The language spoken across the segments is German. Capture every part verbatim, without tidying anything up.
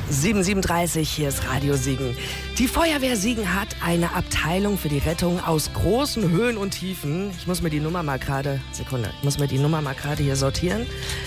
sieben Uhr siebenunddreißig, hier ist Radio Siegen. Die Feuerwehr Siegen hat eine Abteilung für die Rettung aus großen Höhen und Tiefen. Ich muss mir die Nummer mal gerade, Sekunde, ich muss mir die Nummer mal gerade hier sortieren.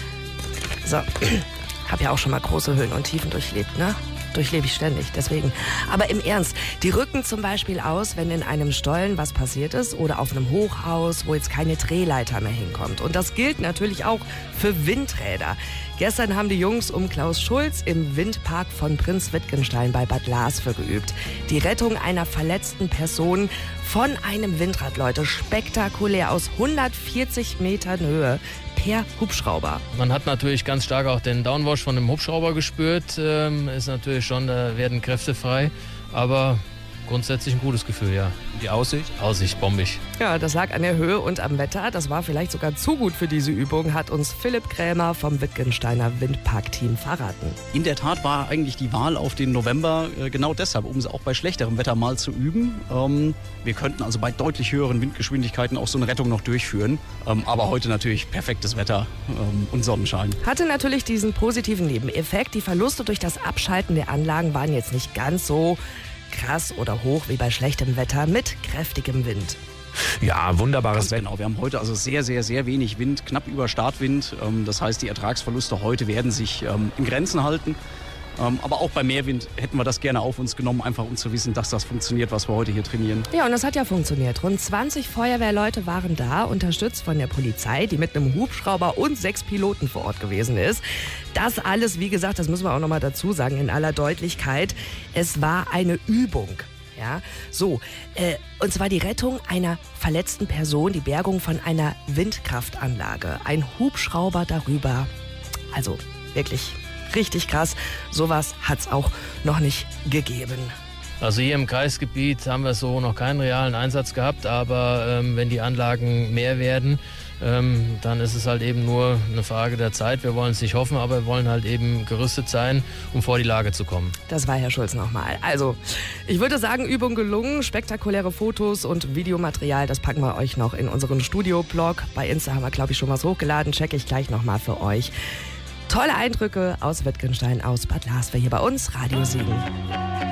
So, habe ja auch schon mal große Höhen und Tiefen durchlebt, ne? Durchlebe ich ständig, deswegen. Aber im Ernst, die rücken zum Beispiel aus, wenn in einem Stollen was passiert ist oder auf einem Hochhaus, wo jetzt keine Drehleiter mehr hinkommt. Und das gilt natürlich auch für Windräder. Gestern haben die Jungs um Klaus Schulz im Windpark von Prinz Wittgenstein bei Bad Lasve geübt. Die Rettung einer verletzten Person von einem Windrad, Leute, spektakulär aus hundertvierzig Metern Höhe per Hubschrauber. Man hat natürlich ganz stark auch den Downwash von dem Hubschrauber gespürt. Ähm, ist natürlich schon, da werden Kräfte frei, aber grundsätzlich ein gutes Gefühl, ja. Die Aussicht? Aussicht bombig. Ja, das lag an der Höhe und am Wetter. Das war vielleicht sogar zu gut für diese Übung, hat uns Philipp Krämer vom Wittgensteiner Windpark-Team verraten. In der Tat war eigentlich die Wahl auf den November äh, genau deshalb, um es auch bei schlechterem Wetter mal zu üben. Ähm, wir könnten also bei deutlich höheren Windgeschwindigkeiten auch so eine Rettung noch durchführen. Ähm, aber heute natürlich perfektes Wetter ähm, und Sonnenschein. Hatte natürlich diesen positiven Nebeneffekt. Die Verluste durch das Abschalten der Anlagen waren jetzt nicht ganz so krass oder hoch wie bei schlechtem Wetter mit kräftigem Wind. Ja, wunderbares Wetter. Genau, wir haben heute also sehr, sehr, sehr wenig Wind, knapp über Startwind. Das heißt, die Ertragsverluste heute werden sich in Grenzen halten. Aber auch bei Mehrwind hätten wir das gerne auf uns genommen, einfach um zu wissen, dass das funktioniert, was wir heute hier trainieren. Ja, und das hat ja funktioniert. Rund zwanzig Feuerwehrleute waren da, unterstützt von der Polizei, die mit einem Hubschrauber und sechs Piloten vor Ort gewesen ist. Das alles, wie gesagt, das müssen wir auch noch mal dazu sagen, in aller Deutlichkeit, es war eine Übung. Ja, so, äh, und zwar die Rettung einer verletzten Person, die Bergung von einer Windkraftanlage, ein Hubschrauber darüber. Also wirklich richtig krass. Sowas hat es auch noch nicht gegeben. Also hier im Kreisgebiet haben wir so noch keinen realen Einsatz gehabt, aber ähm, wenn die Anlagen mehr werden, ähm, dann ist es halt eben nur eine Frage der Zeit. Wir wollen es nicht hoffen, aber wir wollen halt eben gerüstet sein, um vor die Lage zu kommen. Das war Herr Schulz nochmal. Also, ich würde sagen, Übung gelungen, spektakuläre Fotos und Videomaterial, das packen wir euch noch in unseren Studio-Blog. Bei Insta haben wir, glaube ich, schon was hochgeladen, checke ich gleich nochmal für euch. Tolle Eindrücke aus Wittgenstein, aus Bad Lasve, hier bei uns, Radio Siegen.